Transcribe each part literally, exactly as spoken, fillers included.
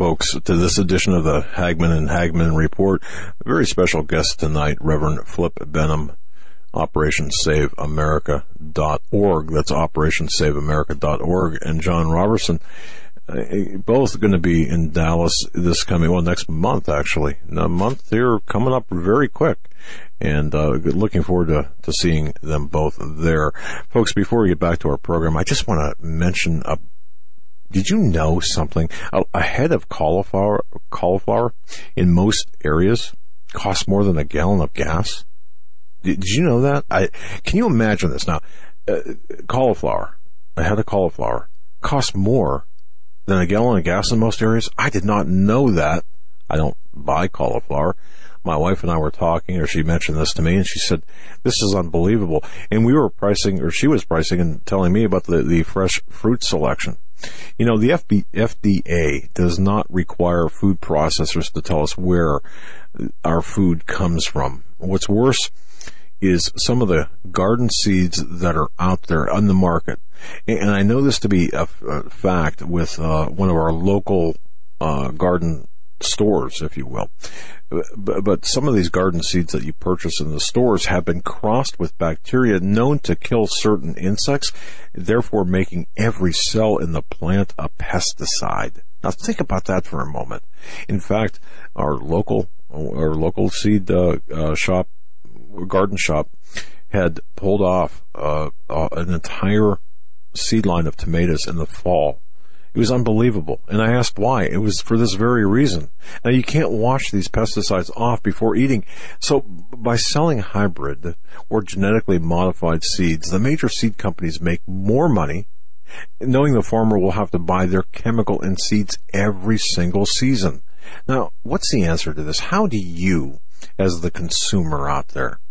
folks, to this edition of the Hagman and Hagman Report. A very special guest tonight, Reverend Flip Benham, Operation Save America dot org. That's Operation Save America dot org. And John Robertson, uh, both going to be in Dallas this coming, well, next month, actually. A month here coming up very quick. And uh, looking forward to, to seeing them both there. Folks, before we get back to our program, I just want to mention a Did you know something? A, a head of cauliflower, cauliflower in most areas costs more than a gallon of gas. Did, did you know that? I can you imagine this now? Uh, cauliflower, a head of cauliflower costs more than a gallon of gas in most areas. I did not know that. I don't buy cauliflower. My wife and I were talking, or she mentioned this to me, and she said, this is unbelievable. And we were pricing, or she was pricing and telling me about the, the fresh fruit selection. You know, the F D A does not require food processors to tell us where our food comes from. What's worse is some of the garden seeds that are out there on the market. And I know this to be a, a fact with uh, one of our local uh, garden stores, if you will. But, but some of these garden seeds that you purchase in the stores have been crossed with bacteria known to kill certain insects, therefore making every cell in the plant a pesticide. Now think about that for a moment. In fact, our local our local seed uh, uh, shop, garden shop, had pulled off uh, uh, an entire seed line of tomatoes in the fall. It was unbelievable. And I asked why. It was for this very reason. Now, you can't wash these pesticides off before eating. So by selling hybrid or genetically modified seeds, the major seed companies make more money, knowing the farmer will have to buy their chemical and seeds every single season. Now, what's the answer to this? How do you, as the consumer out there,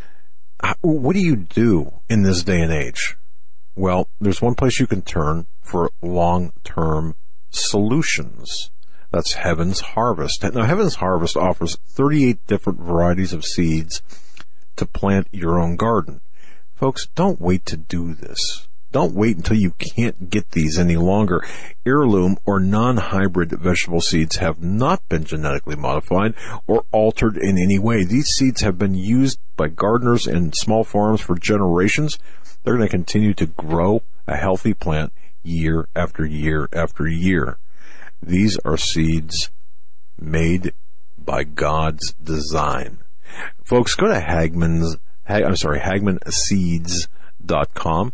what do you do in this day and age? Well, there's one place you can turn for long-term solutions. That's Heaven's Harvest. Now, Heaven's Harvest offers thirty-eight different varieties of seeds to plant your own garden. Folks, don't wait to do this. Don't wait until you can't get these any longer. Heirloom or non-hybrid vegetable seeds have not been genetically modified or altered in any way. These seeds have been used by gardeners and small farms for generations. They're going to continue to grow a healthy plant year after year after year. These are seeds made by God's design. Folks, go to Hagman's, I'm sorry, Hagman Seeds dot com.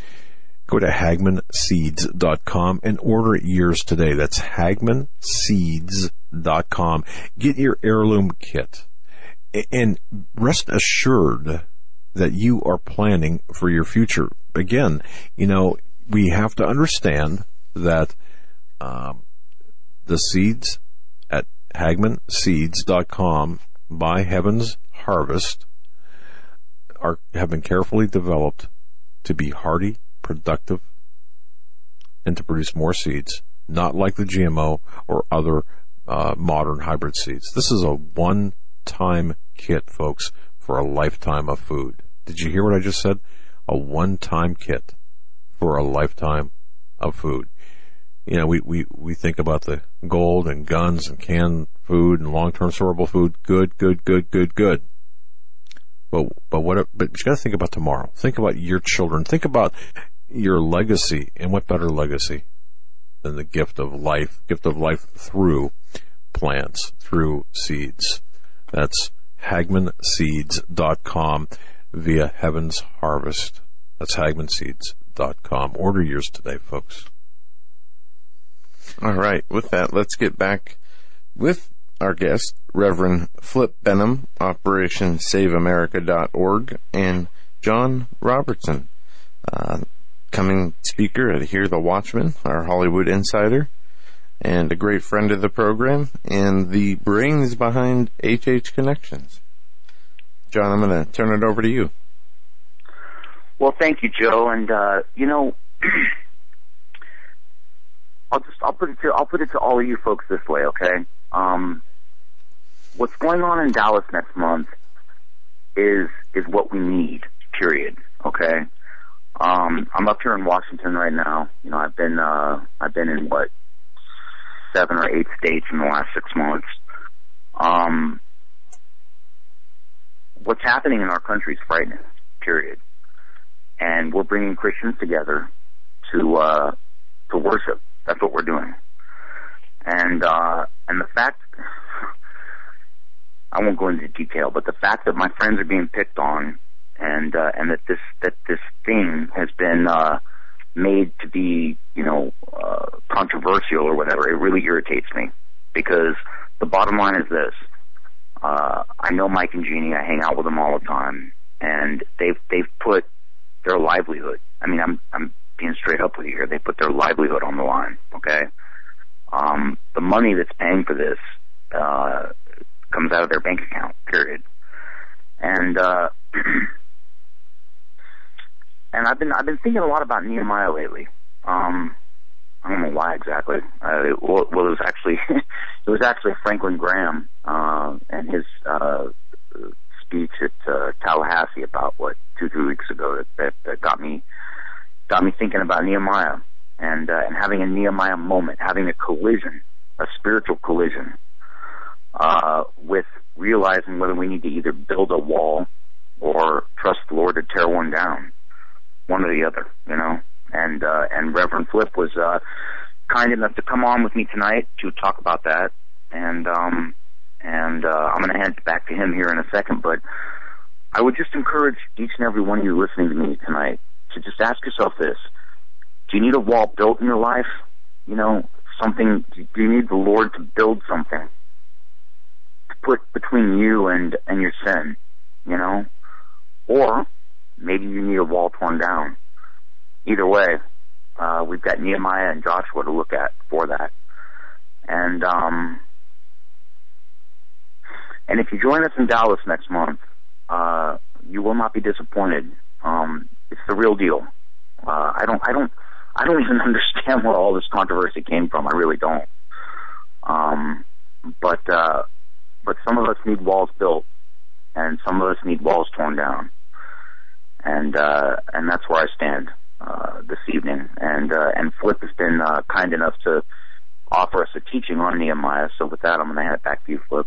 Go to Hagman Seeds dot com and order yours today. That's Hagman Seeds dot com. Get your heirloom kit. And rest assured that you are planning for your future. Again, you know, we have to understand that um, the seeds at Hagman Seeds dot com by Heaven's Harvest are have been carefully developed to be hardy, productive, and to produce more seeds, not like the G M O or other uh, modern hybrid seeds. This is a one-time kit, folks, for a lifetime of food. Did you hear what I just said? A one-time kit for a lifetime of food. You know, we, we, we think about the gold and guns and canned food and long-term storable food. Good, good, good, good, good. But, but what, but you gotta think about tomorrow. Think about your children. Think about your legacy. And what better legacy than the gift of life, gift of life through plants, through seeds. That's Hagman Seeds dot com via Heaven's Harvest. That's Hagman Seeds dot com. Order yours today, folks. All right. With that, let's get back with our guest, Reverend Flip Benham, Operation Save America dot org, and John Robertson, uh, coming speaker at Hear the Watchman, our Hollywood insider, and a great friend of the program, and the brains behind H H Connections. John, I'm going to turn it over to you. Well, thank you, Joe. And uh, you know, I'll just I'll put it to I'll put it to all of you folks this way, okay? Um, what's going on in Dallas next month is is what we need. Period. Okay. Um, I'm up here in Washington right now. You know, I've been uh, I've been in what seven or eight states in the last six months. Um, what's happening in our country is frightening, period. And we're bringing Christians together to uh, to worship. That's what we're doing. And uh, and the fact, I won't go into detail, but the fact that my friends are being picked on, and uh, and that this that this thing has been uh, made to be, you know, uh, controversial or whatever, it really irritates me, because the bottom line is this: uh, I know Mike and Jeannie. I hang out with them all the time, and they've they've put their livelihood. I mean, I'm I'm being straight up with you here. They put their livelihood on the line. Okay, um, the money that's paying for this uh, comes out of their bank account. Period. And uh, and I've been I've been thinking a lot about Nehemiah lately. Um, I don't know why exactly. Uh, it, well, well, it was actually it was actually Franklin Graham uh, and his uh, speech at uh, Tallahassee about what two three weeks ago that, that, that got me got me thinking about Nehemiah and uh, and having a Nehemiah moment, having a collision, a spiritual collision, uh, with realizing whether we need to either build a wall or trust the Lord to tear one down, one or the other, you know. And uh, and Reverend Flip was uh, kind enough to come on with me tonight to talk about that. And um, and uh, I'm going to hand it back to him here in a second. But I would just encourage each and every one of you listening to me tonight to just ask yourself this: do you need a wall built in your life? You know, something. Do you need the Lord to build something to put between you and and your sin? You know, or maybe you need a wall torn down. Either way, uh, we've got Nehemiah and Joshua to look at for that. And um, and if you join us in Dallas next month, uh, you will not be disappointed. Um, it's the real deal. Uh, I don't, I don't, I don't even understand where all this controversy came from. I really don't. Um, but uh, but some of us need walls built, and some of us need walls torn down. And uh, and that's where I stand uh, this evening. And uh, and Flip has been uh, kind enough to offer us a teaching on Nehemiah. So with that, I'm going to hand it back to you, Flip.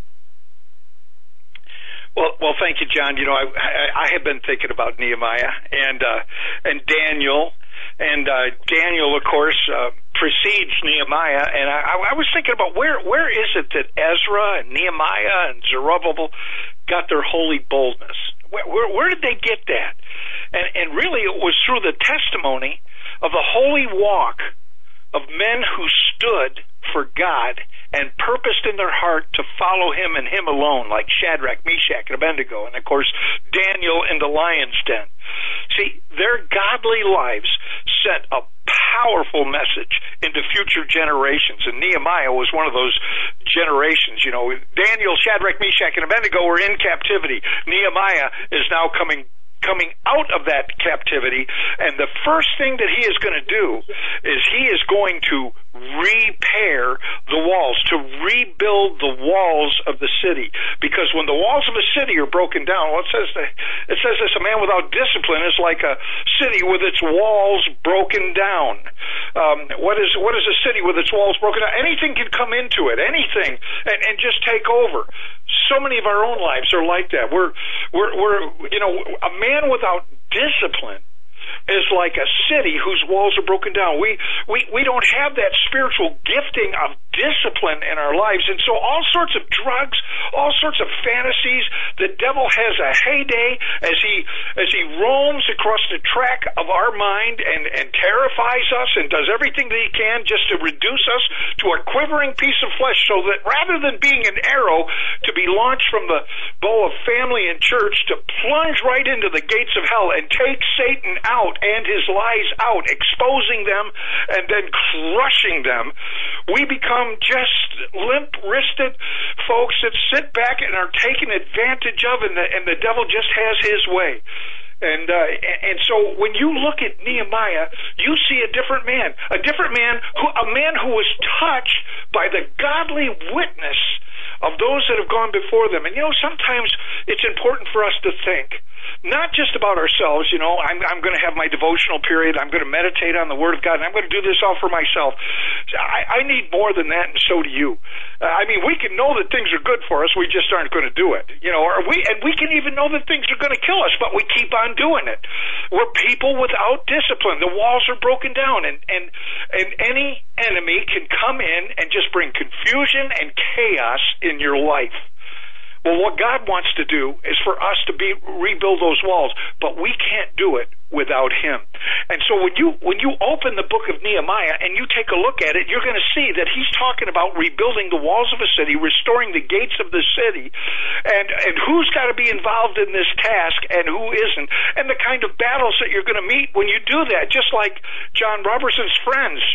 Well, well, thank you, John. You know, I, I, I have been thinking about Nehemiah and uh, and Daniel, and uh, Daniel, of course, uh, precedes Nehemiah. And I, I was thinking about where where is it that Ezra and Nehemiah and Zerubbabel got their holy boldness? Where, where, where did they get that? And, and really, it was through the testimony of the holy walk of men who stood for God and purposed in their heart to follow him and him alone, like Shadrach, Meshach, and Abednego, and of course Daniel in the lion's den. See, their godly lives sent a powerful message into future generations, and Nehemiah was one of those generations. You know, Daniel, Shadrach, Meshach, and Abednego were in captivity. Nehemiah is now coming coming out of that captivity, and the first thing that he is going to do is he is going to repair the walls, to rebuild the walls of the city. Because when the walls of a city are broken down, well, it says that, it says this: a man without discipline is like a city with its walls broken down. Um, what is what is a city with its walls broken down? Anything can come into it, anything, and, and just take over. So many of our own lives are like that. We're we're we're you know, a man without discipline is like a city whose walls are broken down. We, we, we don't have that spiritual gifting of discipline in our lives. And so all sorts of drugs, all sorts of fantasies, the devil has a heyday as he, as he roams across the track of our mind and, and terrifies us and does everything that he can just to reduce us to a quivering piece of flesh, so that rather than being an arrow to be launched from the bow of family and church to plunge right into the gates of hell and take Satan out and his lies out, exposing them and then crushing them, we become just limp-wristed folks that sit back and are taken advantage of, and the, and the devil just has his way. And uh, and so when you look at Nehemiah, you see a different man, a different man, who a man who was touched by the godly witness of those that have gone before them. And you know, sometimes it's important for us to think not just about ourselves. You know, I'm, I'm going to have my devotional period. I'm going to meditate on the Word of God, and I'm going to do this all for myself. I, I need more than that, and so do you. Uh, I mean, we can know that things are good for us. We just aren't going to do it. You know, or we and we can even know that things are going to kill us, but we keep on doing it. We're people without discipline. The walls are broken down, and and and any enemy can come in and just bring confusion and chaos in your life. Well, what God wants to do is for us to be rebuild those walls, but we can't do it without Him. And so when you when you open the book of Nehemiah and you take a look at it, you're going to see that he's talking about rebuilding the walls of a city, restoring the gates of the city, and and who's got to be involved in this task and who isn't, and the kind of battles that you're going to meet when you do that. Just like John Robertson's friends,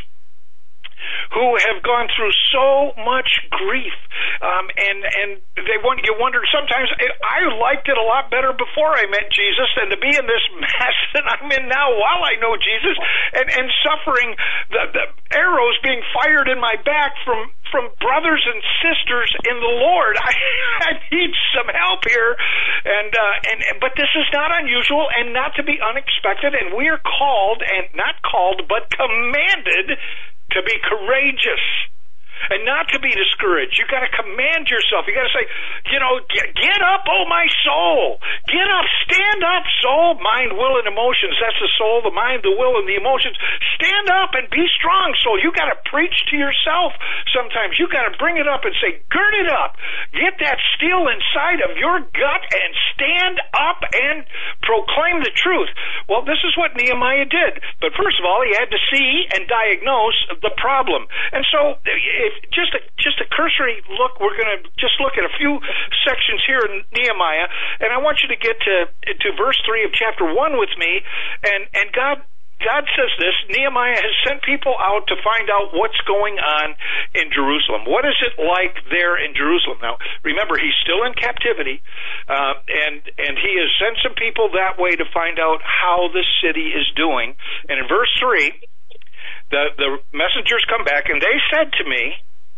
who have gone through so much grief, um, and and they want you wonder sometimes. I liked it a lot better before I met Jesus than to be in this mess that I'm in now while I know Jesus, and and suffering the, the arrows being fired in my back from from brothers and sisters in the Lord. I, I need some help here, and uh, and but this is not unusual and not to be unexpected. And we are called, and not called, but commanded to be courageous and not to be discouraged. You got to command yourself. You got to say, you know, get, get up, oh my soul. Get up, stand up, soul, mind, will, and emotions. That's the soul, the mind, the will, and the emotions. Stand up and be strong, soul. You got to preach to yourself sometimes. You got to bring it up and say, gird it up. Get that steel inside of your gut and stand up and proclaim the truth. Well, this is what Nehemiah did. But first of all, he had to see and diagnose the problem. And so if just a just a cursory look, we're going to just look at a few sections here in Nehemiah, and I want you to get to to verse three of chapter one with me. And and God God says this: Nehemiah has sent people out to find out what's going on in Jerusalem. What is it like there in Jerusalem? Now, remember, he's still in captivity, uh, and and he has sent some people that way to find out how the city is doing. And in verse three, The, the messengers come back, and they said to me,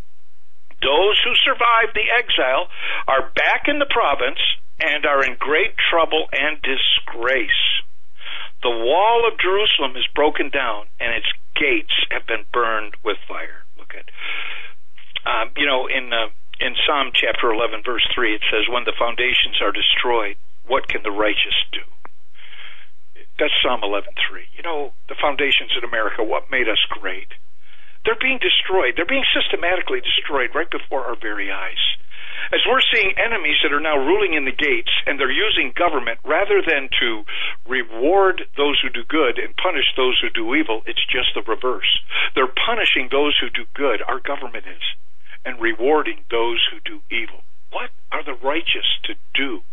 those who survived the exile are back in the province and are in great trouble and disgrace. The wall of Jerusalem is broken down, and its gates have been burned with fire. Look at, uh, you know, in uh, in Psalm chapter eleven, verse three, it says, when the foundations are destroyed, what can the righteous do? That's Psalm eleven three. You know, the foundations in America, what made us great? They're being destroyed. They're being systematically destroyed right before our very eyes. As we're seeing enemies that are now ruling in the gates, and they're using government rather than to reward those who do good and punish those who do evil, it's just the reverse. They're punishing those who do good, our government is, and rewarding those who do evil. What are the righteous to do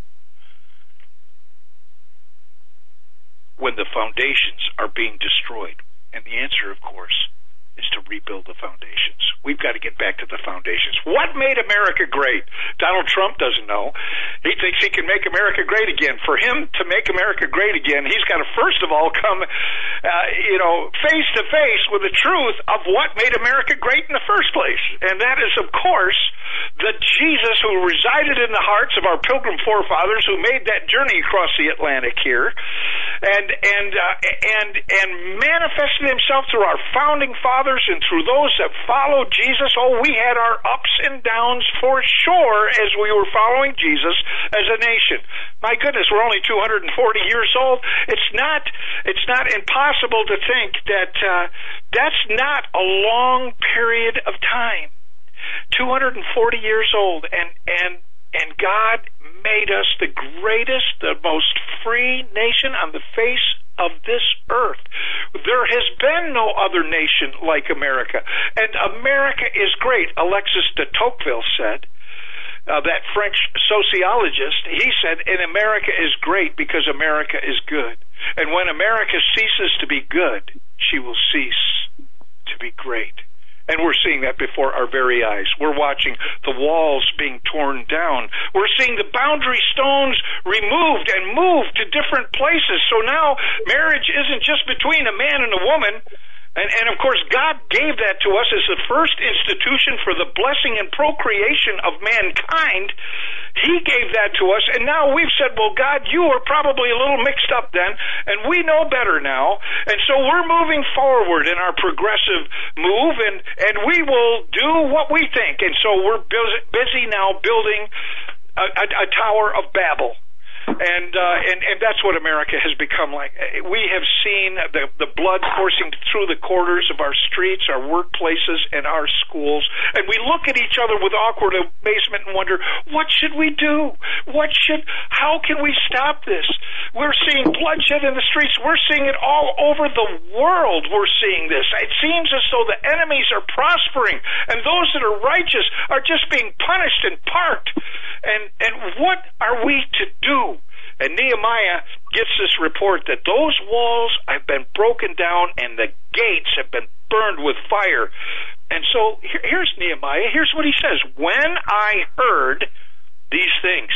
when the foundations are being destroyed? And the answer, of course, is to rebuild the foundations. We've got to get back to the foundations. What made America great? Donald Trump doesn't know. He thinks he can make America great again. For him to make America great again, he's got to first of all come, uh, you know, face to face with the truth of what made America great in the first place. And that is, of course, the Jesus who resided in the hearts of our pilgrim forefathers who made that journey across the Atlantic here, and and uh, and and manifested himself through our founding fathers and through those that followed Jesus. Oh, we had our ups and downs for sure as we were following Jesus as a nation. My goodness, we're only two hundred forty years old. It's not it's not impossible to think that uh, that's not a long period of time. two hundred forty years old, and and and God made us the greatest, the most free nation on the face of this earth. There has been no other nation like America, and America is great. Alexis de Tocqueville said, uh, that French sociologist, he said, and America is great because America is good. And when America ceases to be good, she will cease to be great. And we're seeing that before our very eyes. We're watching the walls being torn down. We're seeing the boundary stones removed and moved to different places. So now marriage isn't just between a man and a woman. And, and, of course, God gave that to us as the first institution for the blessing and procreation of mankind. He gave that to us, and now we've said, well, God, you are probably a little mixed up then, and we know better now. And so we're moving forward in our progressive move, and, and we will do what we think. And so we're busy now building a, a, a Tower of Babel. And, uh, and and that's what America has become like. We have seen the the blood coursing through the corridors of our streets, our workplaces, and our schools. And we look at each other with awkward amazement and wonder, what should we do? What should? How can we stop this? We're seeing bloodshed in the streets. We're seeing it all over the world. We're seeing this. It seems as though the enemies are prospering, and those that are righteous are just being punished and parked. And and what are we to do? And Nehemiah gets this report that those walls have been broken down and the gates have been burned with fire. And so here, here's Nehemiah. Here's what he says. When I heard these things,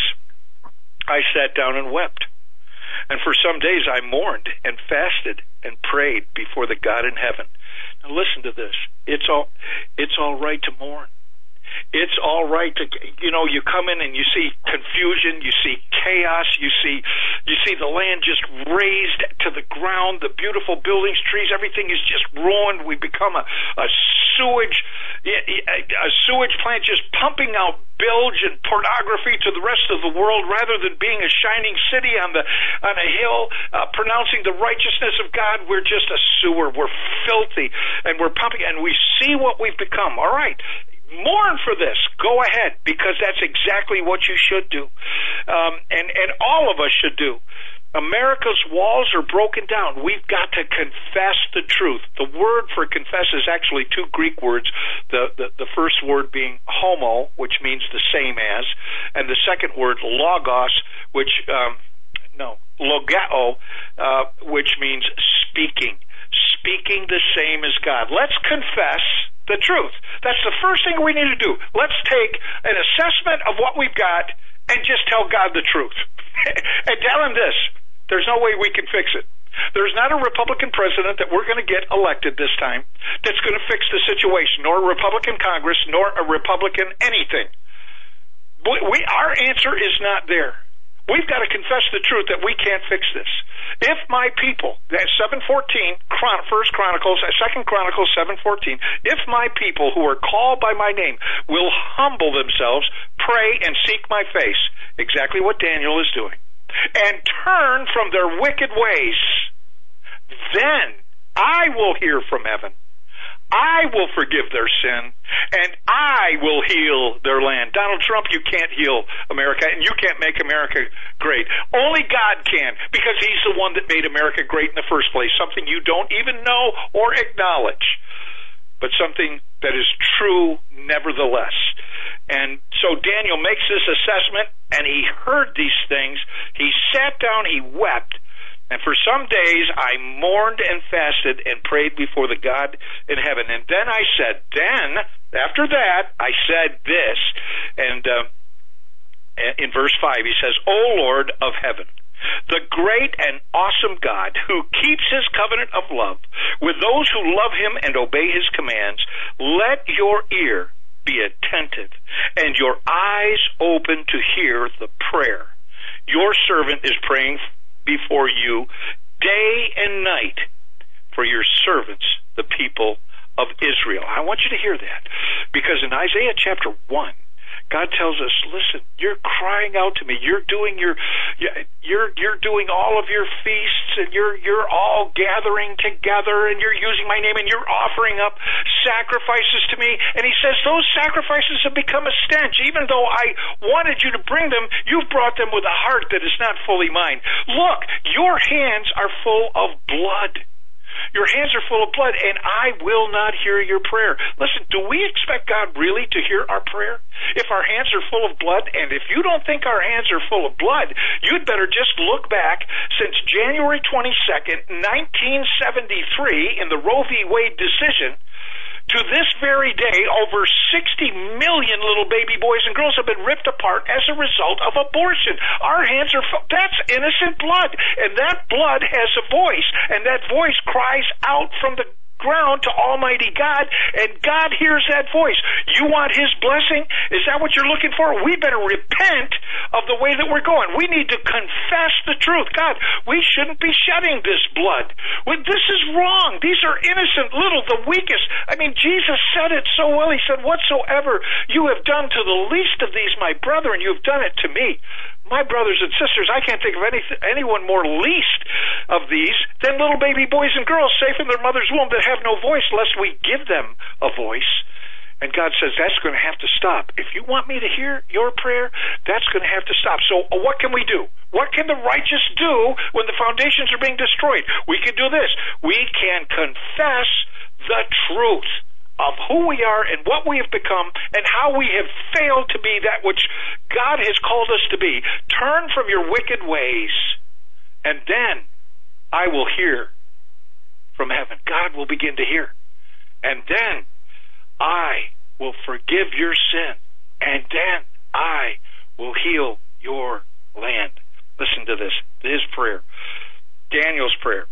I sat down and wept. And for some days I mourned and fasted and prayed before the God in heaven. Now listen to this. It's all, it's all right to mourn. It's all right to, you know, you come in and you see confusion, you see chaos, you see you see the land just razed to the ground, the beautiful buildings, trees, everything is just ruined. We become a, a sewage a sewage plant just pumping out bilge and pornography to the rest of the world rather than being a shining city on the on a hill uh, pronouncing the righteousness of God. We're just a sewer. We're filthy and we're pumping, and we see what we've become. All right. Mourn for this. Go ahead, because that's exactly what you should do. Um, and, and all of us should do. America's walls are broken down. We've got to confess the truth. The word for confess is actually two Greek words, the, the, the first word being homo, which means the same as, and the second word, logos, which, um, no, logao, uh, which means speaking. Speaking the same as God. Let's confess the truth. That's the first thing we need to do. Let's take an assessment of what we've got and just tell God the truth. And tell him this, there's no way we can fix it. There's not a Republican president that we're going to get elected this time that's going to fix the situation, nor a Republican Congress, nor a Republican anything. We, we, our answer is not there. We've got to confess the truth that we can't fix this. If my people, that's seven fourteen, First Chronicles, Second Chronicles seven fourteen, if my people who are called by my name will humble themselves, pray and seek my face, exactly what Daniel is doing, and turn from their wicked ways, then I will hear from heaven. I will forgive their sin, and I will heal their land. Donald Trump, you can't heal America, and you can't make America great. Only God can, because he's the one that made America great in the first place, something you don't even know or acknowledge, but something that is true nevertheless. And so Daniel makes this assessment, and he heard these things. He sat down, he wept. And for some days I mourned and fasted and prayed before the God in heaven. And then I said, then, after that, I said this. And uh, in verse five, he says, O Lord of heaven, the great and awesome God who keeps his covenant of love with those who love him and obey his commands, let your ear be attentive and your eyes open to hear the prayer. Your servant is praying before you day and night for your servants, the people of Israel. I want you to hear that, because in Isaiah chapter one, God tells us, listen, you're crying out to me. You're doing your, you're you're doing all of your feasts, and you're you're all gathering together, and you're using my name, and you're offering up sacrifices to me. And he says those sacrifices have become a stench. Even though I wanted you to bring them, you've brought them with a heart that is not fully mine. Look, your hands are full of blood. Your hands are full of blood, and I will not hear your prayer. Listen, do we expect God really to hear our prayer? If our hands are full of blood, and if you don't think our hands are full of blood, you'd better just look back since January twenty-second, nineteen seventy-three, in the Roe v. Wade decision, to this very day, over sixty million little baby boys and girls have been ripped apart as a result of abortion. Our hands are full. That's innocent blood. And that blood has a voice. And that voice cries out from the ground to Almighty God, and God hears that voice. You want His blessing? Is that what you're looking for? We better repent of the way that we're going. We need to confess the truth. God, we shouldn't be shedding this blood. Well, this is wrong. These are innocent, little, the weakest. I mean, Jesus said it so well. He said, whatsoever you have done to the least of these, my brethren, you have done it to me. My brothers and sisters, I can't think of any, anyone more least of these than little baby boys and girls safe in their mother's womb that have no voice, lest we give them a voice. And God says, that's going to have to stop. If you want me to hear your prayer, that's going to have to stop. So uh, what can we do? What can the righteous do when the foundations are being destroyed? We can do this. We can confess the truth of who we are and what we have become and how we have failed to be that which God has called us to be. Turn from your wicked ways, and then I will hear from heaven. God will begin to hear. And then I will forgive your sin, and then I will heal your land. Listen to this, his prayer, Daniel's prayer.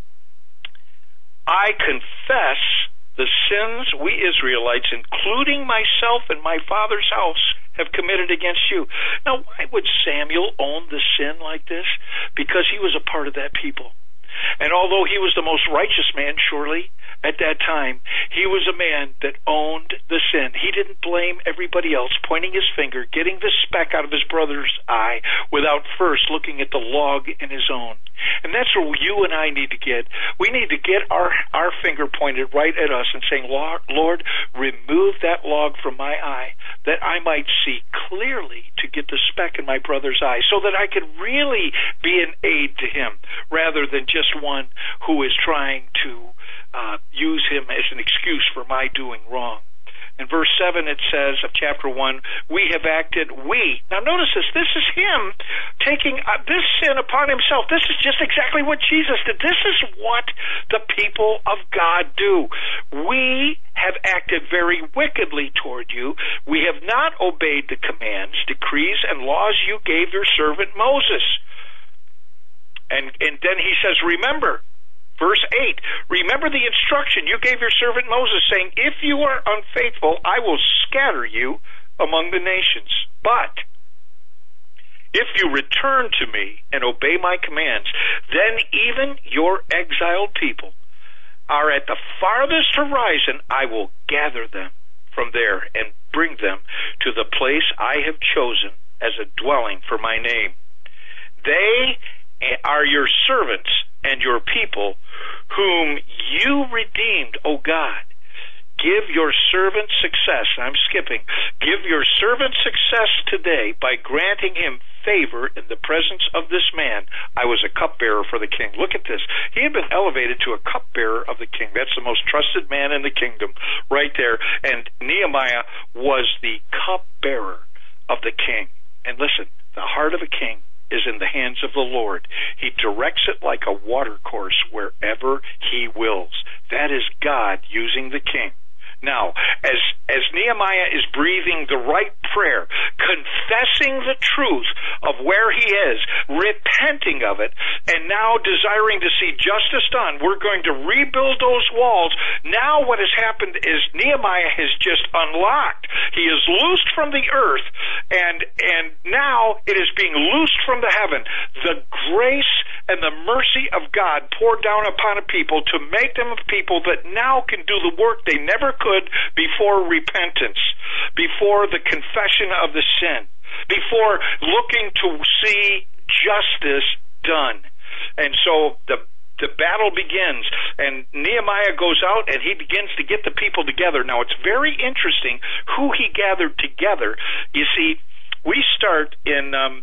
I confess the sins we Israelites, including myself and my father's house, have committed against you. Now, why would Samuel own the sin like this? Because he was a part of that people. And although he was the most righteous man, surely, at that time, he was a man that owned the sin. He didn't blame everybody else, pointing his finger, getting the speck out of his brother's eye, without first looking at the log in his own. And that's where you and I need to get. We need to get our, our finger pointed right at us and saying, Lord, remove that log from my eye, that I might see clearly to get the speck in my brother's eye, so that I can really be an aid to him, rather than just one who is trying to uh, use him as an excuse for my doing wrong. In verse seven it says of chapter one, we have acted, we. Now notice this, this is him taking uh, this sin upon himself. This is just exactly what Jesus did. This is what the people of God do. We have acted very wickedly toward you. We have not obeyed the commands, decrees, and laws you gave your servant Moses. And, and then he says, remember, verse eight, remember the instruction you gave your servant Moses, saying, if you are unfaithful, I will scatter you among the nations. But if you return to me and obey my commands, then even your exiled people are at the farthest horizon. I will gather them from there and bring them to the place I have chosen as a dwelling for my name. They are your servants and your people, whom you redeemed, O God. Give your servant success. I'm skipping. Give your servant success today by granting him favor in the presence of this man. I was a cupbearer for the king. Look at this. He had been elevated to a cupbearer of the king. That's the most trusted man in the kingdom right there. And Nehemiah was the cupbearer of the king. And listen, the heart of a king is in the hands of the Lord. He directs it like a water course wherever he wills. That is God using the king. Now, as as Nehemiah is breathing the right prayer, confessing the truth of where he is, repenting of it, and now desiring to see justice done, we're going to rebuild those walls. Now what has happened is Nehemiah has just unlocked. He is loosed from the earth, and and now it is being loosed from the heaven. The grace and the mercy of God poured down upon a people to make them a people that now can do the work they never could before repentance, before the confession of the sin, before looking to see justice done. And so the the battle begins, and Nehemiah goes out and he begins to get the people together. Now it's very interesting who he gathered together. You see, we start in um,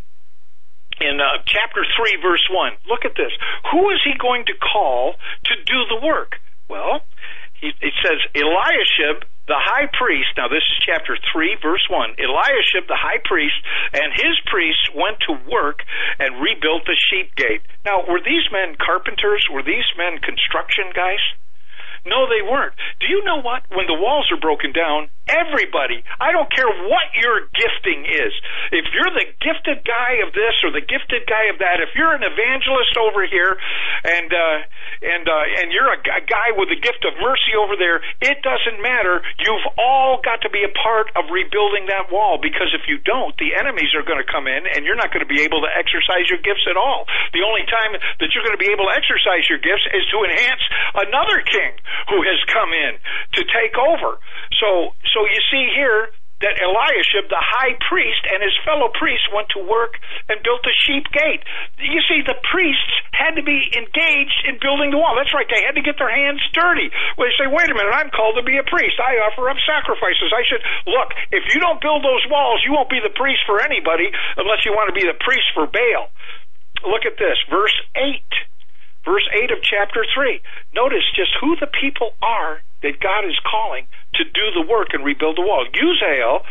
in uh, chapter three, verse one. Look at this. Who is he going to call to do the work? Well, he, it says Eliashib, the high priest. Now this is chapter three, verse one. Eliashib, the high priest, and his priests went to work and rebuilt the sheep gate. Now, were these men carpenters? Were these men construction guys? No, they weren't. Do you know what? When the walls are broken down, Everybody, I don't care what your gifting is. If you're the gifted guy of this or the gifted guy of that, if you're an evangelist over here and uh, and uh, and you're a, a guy with the gift of mercy over there, it doesn't matter. You've all got to be a part of rebuilding that wall, because if you don't, the enemies are going to come in and you're not going to be able to exercise your gifts at all. The only time that you're going to be able to exercise your gifts is to enhance another king who has come in to take over. So So you see here that Eliashib, the high priest, and his fellow priests went to work and built the sheep gate. You see, the priests had to be engaged in building the wall. That's right, they had to get their hands dirty. Well, they say, wait a minute, I'm called to be a priest. I offer up sacrifices. I should, look, if you don't build those walls, you won't be the priest for anybody unless you want to be the priest for Baal. Look at this, verse eight. Verse eight of chapter three. Notice just who the people are that God is calling to do the work and rebuild the wall. Uziel,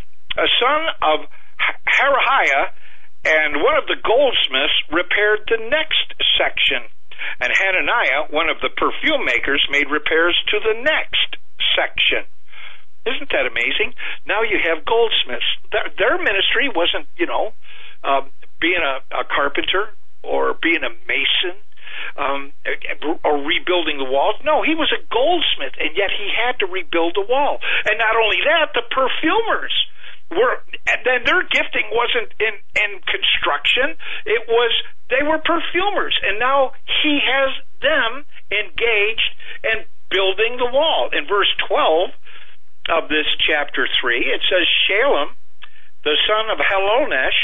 a son of Harahiah, and one of the goldsmiths, repaired the next section. And Hananiah, one of the perfume makers, made repairs to the next section. Isn't that amazing? Now you have goldsmiths. Their, their ministry wasn't, you know, uh, being a, a carpenter or being a mason, Um, or rebuilding the walls. No, he was a goldsmith, and yet he had to rebuild the wall. And not only that, the perfumers were, and then their gifting wasn't in, in construction, it was, they were perfumers, and now he has them engaged in building the wall. In verse twelve of this chapter three, it says, Shalem, the son of Halonesh,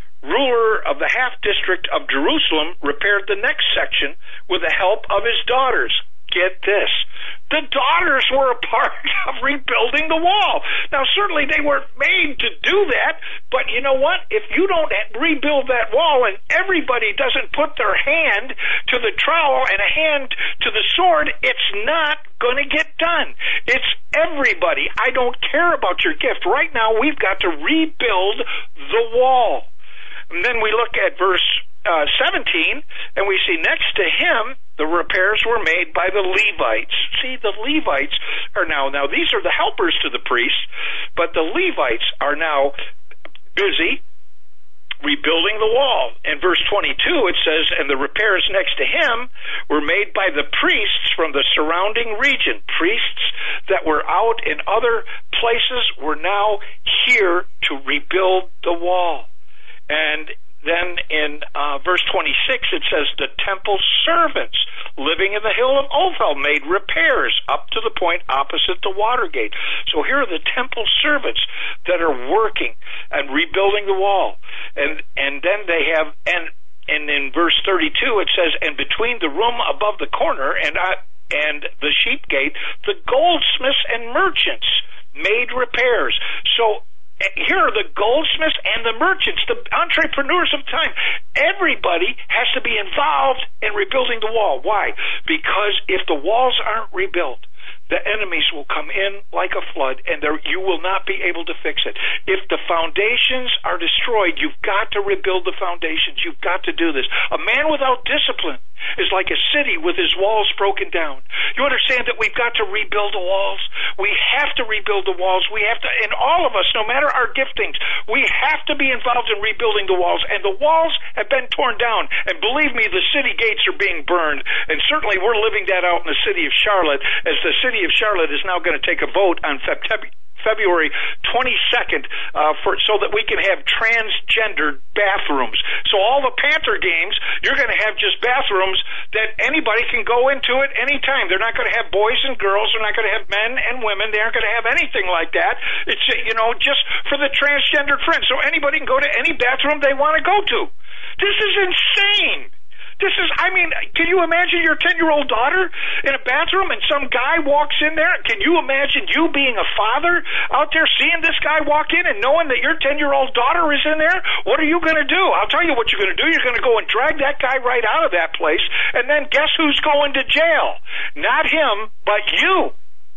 ruler of the half-district of Jerusalem, repaired the next section with the help of his daughters. Get this. The daughters were a part of rebuilding the wall. Now, certainly they weren't made to do that, but you know what? If you don't rebuild that wall and everybody doesn't put their hand to the trowel and a hand to the sword, it's not going to get done. It's everybody. I don't care about your gift. Right now, we've got to rebuild the wall. And then we look at verse uh, seventeen, and we see next to him, the repairs were made by the Levites. See, the Levites are now, now these are the helpers to the priests, but the Levites are now busy rebuilding the wall. In verse twenty-two, it says, and the repairs next to him were made by the priests from the surrounding region. Priests that were out in other places were now here to rebuild the wall. And then in uh, verse twenty-six, it says, the temple servants living in the hill of Ophel made repairs up to the point opposite the water gate. So here are the temple servants that are working and rebuilding the wall. And and then they have, and and in verse thirty-two, it says, and between the room above the corner and uh, and the sheep gate, the goldsmiths and merchants made repairs. So here are the goldsmiths and the merchants, the entrepreneurs of time. Everybody has to be involved in rebuilding the wall. Why? Because if the walls aren't rebuilt, the enemies will come in like a flood, and there, you will not be able to fix it. If the foundations are destroyed, you've got to rebuild the foundations. You've got to do this. A man without discipline is like a city with his walls broken down. You understand that we've got to rebuild the walls? We have to rebuild the walls. We have to, and all of us, no matter our giftings, we have to be involved in rebuilding the walls. And the walls have been torn down. And believe me, the city gates are being burned. And certainly we're living that out in the city of Charlotte, as the city of Charlotte is now going to take a vote on February twenty-second uh, for so that we can have transgendered bathrooms. So all the Panther games, you're going to have just bathrooms that anybody can go into at any time. They're not going to have boys and girls. They're not going to have men and women. They aren't going to have anything like that. It's, you know, just for the transgendered friends. So anybody can go to any bathroom they want to go to. This is insane. This is, I mean, can you imagine your ten-year-old daughter in a bathroom and some guy walks in there? Can you imagine you being a father out there seeing this guy walk in and knowing that your ten-year-old daughter is in there? What are you going to do? I'll tell you what you're going to do. You're going to go and drag that guy right out of that place, and then guess who's going to jail? Not him, but you.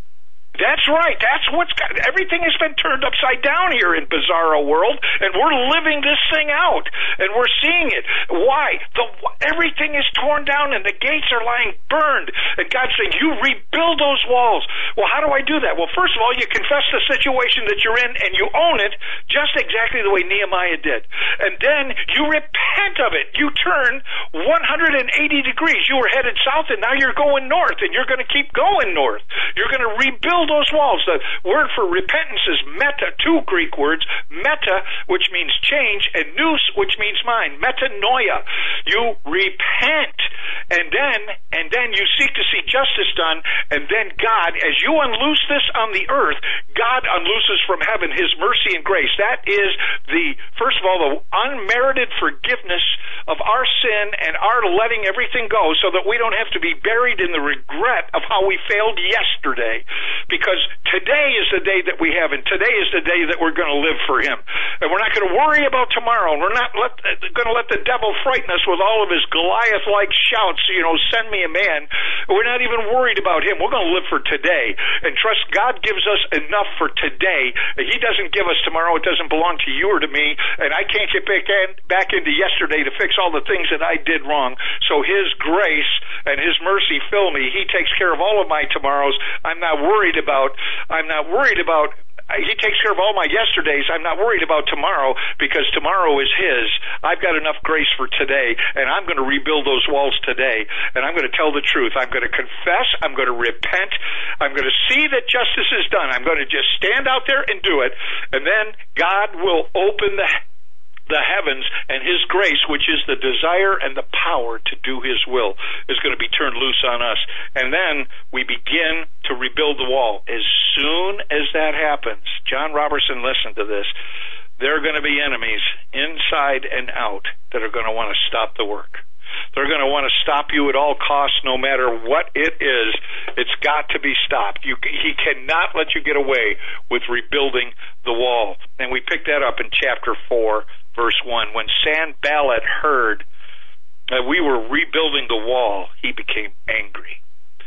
That's right. That's what's got, everything has been turned upside down here in Bizarro World, and we're living this thing out, and we're seeing it. Why? The, everything is torn down, and the gates are lying burned, and God's saying, you rebuild those walls. Well, how do I do that? Well, first of all, you confess the situation that you're in, and you own it just exactly the way Nehemiah did. And then you repent of it. You turn one hundred eighty degrees. You were headed south, and now you're going north, and you're going to keep going north. You're going to rebuild those walls. The word for repentance is meta, two Greek words, meta, which means change, and nous, which means mind, metanoia. You repent, and then and then you seek to see justice done, and then God, as you unloose this on the earth, God unlooses from heaven his mercy and grace. That is the, first of all, the unmerited forgiveness of our sin and our letting everything go so that we don't have to be buried in the regret of how we failed yesterday. Because today is the day that we have, and today is the day that we're going to live for him. And we're not going to worry about tomorrow, and we're not let, going to let the devil frighten us with all of his Goliath-like shouts, you know, send me a man. We're not even worried about him. We're going to live for today. And trust God gives us enough for today. He doesn't give us tomorrow. It doesn't belong to you or to me, and I can't get back, in, back into yesterday to fix all the things that I did wrong. So his grace and his mercy fill me. He takes care of all of my tomorrows. I'm not worried about, I'm not worried about, he takes care of all my yesterdays. I'm not worried about tomorrow because tomorrow is his. I've got enough grace for today, and I'm going to rebuild those walls today, and I'm going to tell the truth. I'm going to confess. I'm going to repent. I'm going to see that justice is done. I'm going to just stand out there and do it, and then God will open the the heavens, and his grace, which is the desire and the power to do his will, is going to be turned loose on us. And then we begin to rebuild the wall. As soon as that happens, John Robertson, listen to this, there are going to be enemies inside and out that are going to want to stop the work. They're going to want to stop you at all costs, no matter what it is. It's got to be stopped. You, he cannot let you get away with rebuilding the wall. And we pick that up in chapter four, verse one. When Sanballat heard that we were rebuilding the wall, he became angry.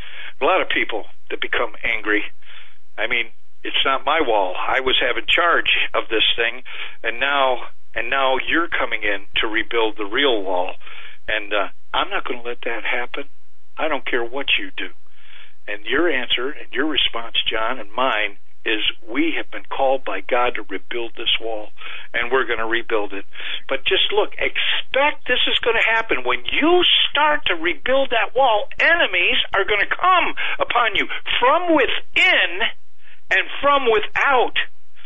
A lot of people that become angry, I mean, it's not my wall. I was having charge of this thing, and now and now you're coming in to rebuild the real wall. And uh, I'm not going to let that happen. I don't care what you do. And your answer and your response, John, and mine, is we have been called by God to rebuild this wall, and we're going to rebuild it. But just look, expect this is going to happen. When you start to rebuild that wall, enemies are going to come upon you from within and from without.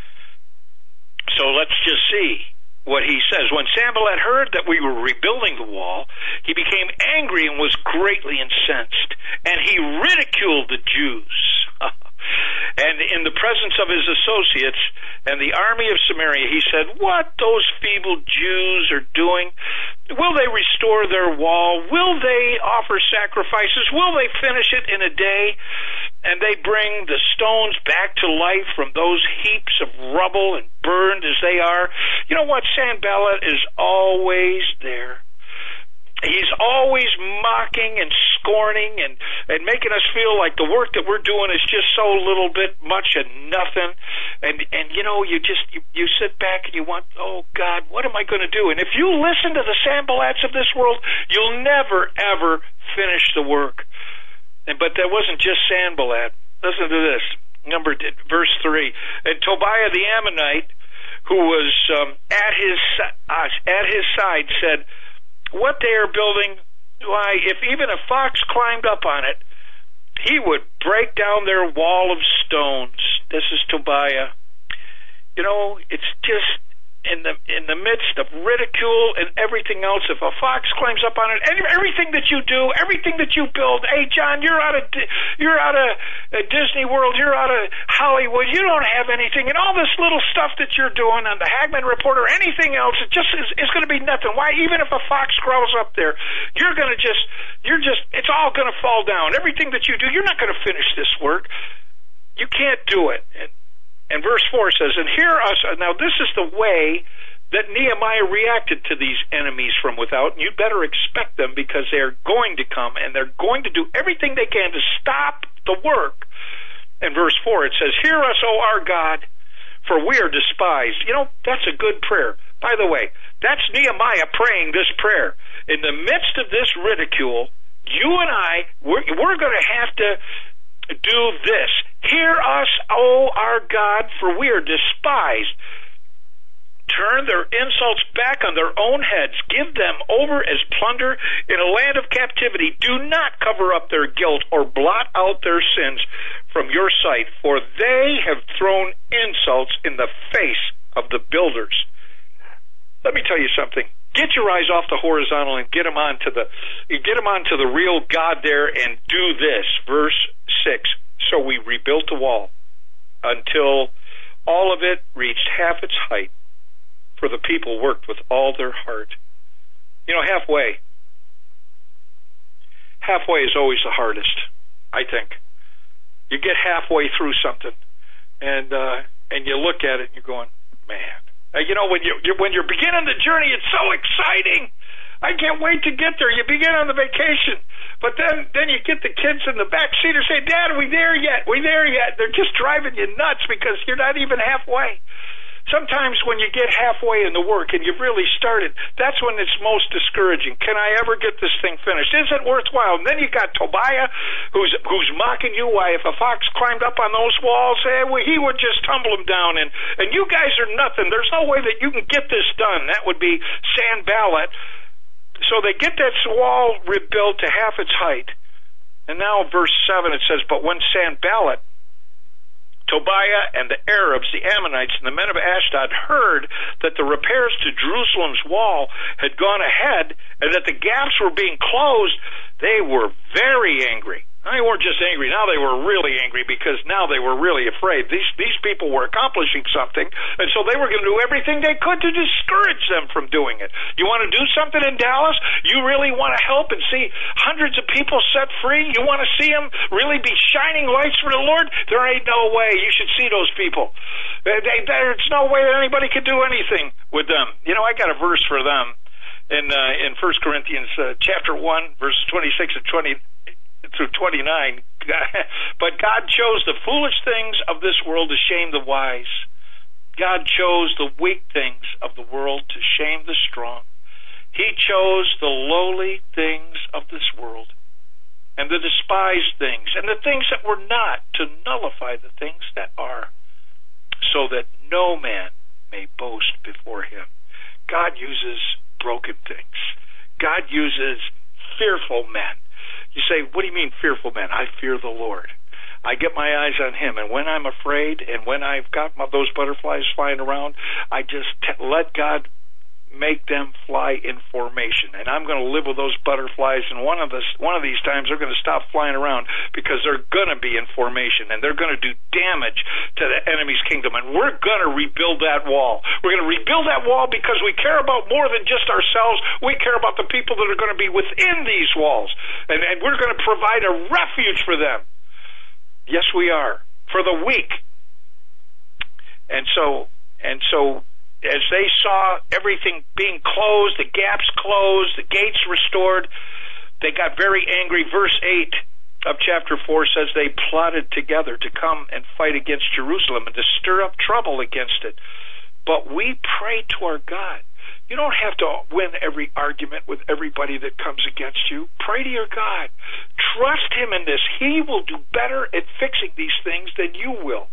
So let's just see what he says. When Sanballat heard that we were rebuilding the wall, he became angry and was greatly incensed, and he ridiculed the Jews. And in the presence of his associates and the army of Samaria, he said, what those feeble Jews are doing, will they restore their wall? Will they offer sacrifices? Will they finish it in a day? And they bring the stones back to life from those heaps of rubble and burned as they are. You know what? Sanballat is always there. He's always mocking and scorning and, and making us feel like the work that we're doing is just so little bit much and nothing. And, and you know, you just, you, you sit back and you want, oh, God, what am I going to do? And if you listen to the Sanballats of this world, you'll never, ever finish the work. And, but that wasn't just Sanballat. Listen to this. Number, verse three. And Tobiah the Ammonite, who was um, at his uh, at his side, said, what they are building, why, if even a fox climbed up on it, he would break down their wall of stones. This is Tobiah. You know, it's just in the in the midst of ridicule and everything else. If a fox climbs up on it, everything that you do, everything that you build, hey, John, you're out of you're out of Disney World, you're out of Hollywood, you don't have anything, and all this little stuff that you're doing on the Hagman Report or anything else, it just is, is going to be nothing. Why? Even if a fox crawls up there, you're going to just you're just it's all going to fall down. Everything that you do, you're not going to finish this work. You can't do it. And, And verse four says, and hear us, now this is the way that Nehemiah reacted to these enemies from without, and you'd better expect them because they're going to come, and they're going to do everything they can to stop the work. in verse four, it says, "Hear us, O our God, for we are despised." You know, that's a good prayer. By the way, that's Nehemiah praying this prayer. In the midst of this ridicule, you and I, we're, we're going to have to do this. "Hear us, O our God, for we are despised." Turn their insults back on their own heads. Give them over as plunder in a land of captivity. Do not cover up their guilt or blot out their sins from your sight, for they have thrown insults in the face of the builders. Let me tell you something. Get your eyes off the horizontal and get them onto the get them onto the real God there, and do this. Verse six. "So we rebuilt the wall until all of it reached half its height, for the people worked with all their heart." You know, halfway. Halfway is always the hardest, I think. You get halfway through something, and uh, and you look at it and you're going, man. Uh, you know, when you you're, when you're beginning the journey, it's so exciting. I can't wait to get there. You begin on the vacation, but then then you get the kids in the back seat and say, "Dad, are we there yet? We there yet?" They're just driving you nuts because you're not even halfway. Sometimes when you get halfway in the work and you've really started, that's when it's most discouraging. Can I ever get this thing finished? Is it worthwhile? And then you got Tobiah, who's who's mocking you. Why, if a fox climbed up on those walls, eh, well, he would just tumble them down. And, and you guys are nothing. There's no way that you can get this done. That would be Sanballat. So they get that wall rebuilt to half its height. And now verse seven, it says, "But when Sanballat, Tobiah, and the Arabs, the Ammonites, and the men of Ashdod heard that the repairs to Jerusalem's wall had gone ahead and that the gaps were being closed, they were very angry." They weren't just angry. Now they were really angry, because now they were really afraid. These these people were accomplishing something, and so they were going to do everything they could to discourage them from doing it. You want to do something in Dallas? You really want to help and see hundreds of people set free? You want to see them really be shining lights for the Lord? There ain't no way. You should see those people. They, they, there's no way that anybody could do anything with them. You know, I got a verse for them in uh, in First Corinthians uh, chapter one, verses twenty-six and twenty through twenty-nine. "But God chose the foolish things of this world to shame the wise. God chose the weak things of the world to shame the strong. He chose the lowly things of this world and the despised things and the things that were not, to nullify the things that are, so that no man may boast before him." God uses broken things. God uses fearful men. You say, "What do you mean fearful men?" I fear the Lord. I get my eyes on Him, and when I'm afraid, and when I've got my, those butterflies flying around, I just t- let God make them fly in formation. And I'm going to live with those butterflies, and one of the one of these times they're going to stop flying around, because they're going to be in formation, and they're going to do damage to the enemy's kingdom. And we're going to rebuild that wall. We're going to rebuild that wall because we care about more than just ourselves. We care about the people that are going to be within these walls, and, and we're going to provide a refuge for them. Yes, we are, for the weak. And so, and so, as they saw everything being closed, the gaps closed, the gates restored, they got very angry. Verse eight of chapter four says they plotted together to come and fight against Jerusalem and to stir up trouble against it. But we pray to our God. You don't have to win every argument with everybody that comes against you. Pray to your God. Trust Him in this. He will do better at fixing these things than you will.